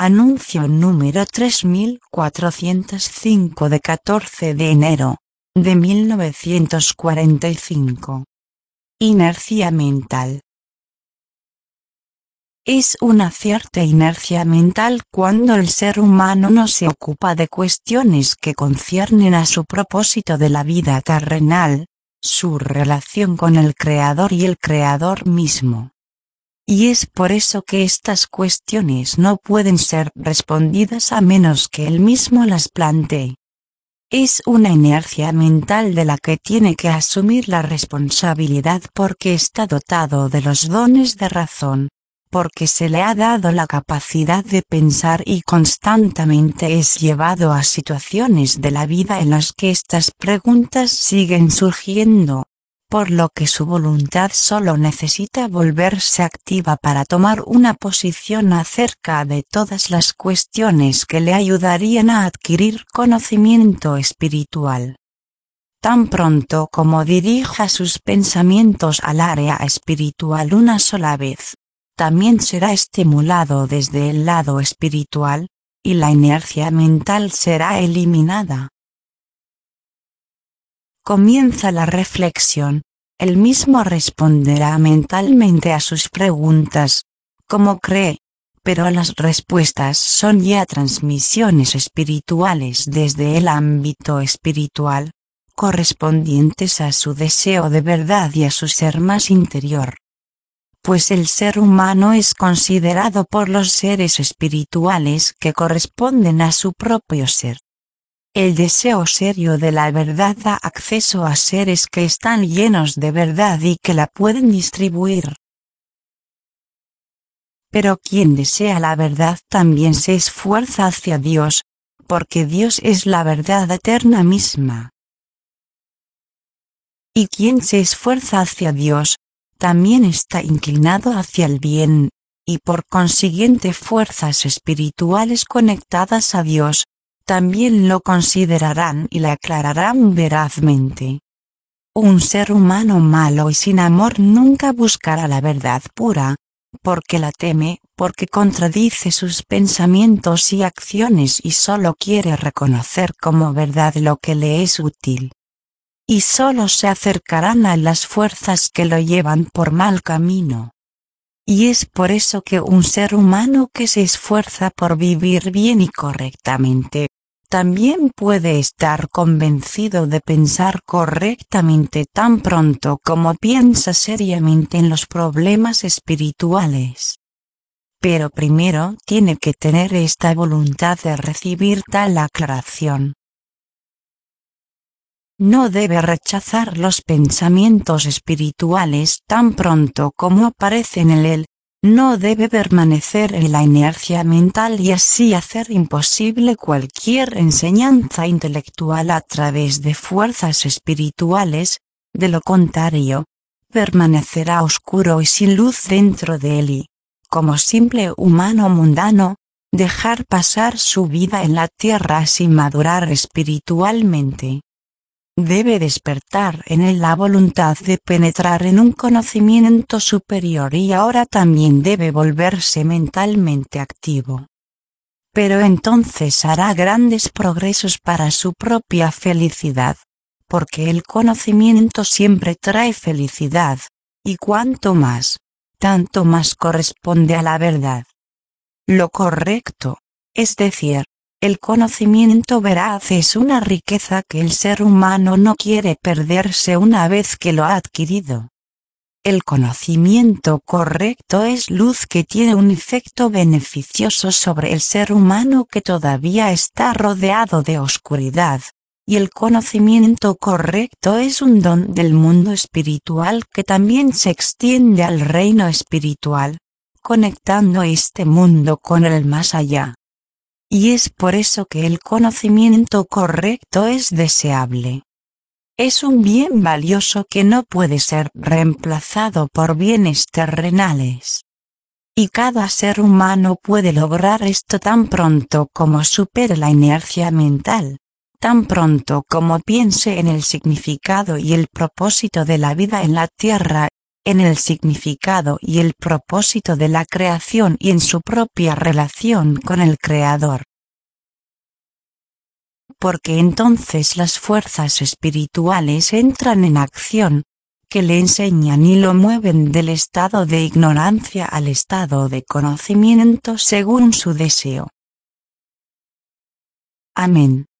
Anuncio número 3405 de 14 de enero de 1945. Inercia mental. Es una cierta inercia mental cuando el ser humano no se ocupa de cuestiones que conciernen a su propósito de la vida terrenal, su relación con el Creador y el Creador mismo. Y es por eso que estas cuestiones no pueden ser respondidas a menos que él mismo las plantee. Es una inercia mental de la que tiene que asumir la responsabilidad porque está dotado de los dones de razón, porque se le ha dado la capacidad de pensar y constantemente es llevado a situaciones de la vida en las que estas preguntas siguen surgiendo, por lo que su voluntad solo necesita volverse activa para tomar una posición acerca de todas las cuestiones que le ayudarían a adquirir conocimiento espiritual. Tan pronto como dirija sus pensamientos al área espiritual una sola vez, también será estimulado desde el lado espiritual, y la inercia mental será eliminada. Comienza la reflexión, él mismo responderá mentalmente a sus preguntas, como cree, pero las respuestas son ya transmisiones espirituales desde el ámbito espiritual, correspondientes a su deseo de verdad y a su ser más interior. Pues el ser humano es considerado por los seres espirituales que corresponden a su propio ser. El deseo serio de la verdad da acceso a seres que están llenos de verdad y que la pueden distribuir. Pero quien desea la verdad también se esfuerza hacia Dios, porque Dios es la verdad eterna misma. Y quien se esfuerza hacia Dios, también está inclinado hacia el bien, y por consiguiente fuerzas espirituales conectadas a Dios, también lo considerarán y le aclararán verazmente. Un ser humano malo y sin amor nunca buscará la verdad pura, porque la teme, porque contradice sus pensamientos y acciones y solo quiere reconocer como verdad lo que le es útil. Y solo se acercarán a las fuerzas que lo llevan por mal camino. Y es por eso que un ser humano que se esfuerza por vivir bien y correctamente, también puede estar convencido de pensar correctamente tan pronto como piensa seriamente en los problemas espirituales. Pero primero tiene que tener esta voluntad de recibir tal aclaración. No debe rechazar los pensamientos espirituales tan pronto como aparecen en él, no debe permanecer en la inercia mental y así hacer imposible cualquier enseñanza intelectual a través de fuerzas espirituales, de lo contrario, permanecerá oscuro y sin luz dentro de él y, como simple humano mundano, dejar pasar su vida en la tierra sin madurar espiritualmente. Debe despertar en él la voluntad de penetrar en un conocimiento superior y ahora también debe volverse mentalmente activo. Pero entonces hará grandes progresos para su propia felicidad, porque el conocimiento siempre trae felicidad, y cuanto más, tanto más corresponde a la verdad. Lo correcto, es decir, el conocimiento veraz es una riqueza que el ser humano no quiere perderse una vez que lo ha adquirido. El conocimiento correcto es luz que tiene un efecto beneficioso sobre el ser humano que todavía está rodeado de oscuridad, y el conocimiento correcto es un don del mundo espiritual que también se extiende al reino espiritual, conectando este mundo con el más allá. Y es por eso que el conocimiento correcto es deseable. Es un bien valioso que no puede ser reemplazado por bienes terrenales. Y cada ser humano puede lograr esto tan pronto como supere la inercia mental, tan pronto como piense en el significado y el propósito de la vida en la tierra, en el significado y el propósito de la creación y en su propia relación con el Creador. Porque entonces las fuerzas espirituales entran en acción, que le enseñan y lo mueven del estado de ignorancia al estado de conocimiento según su deseo. Amén.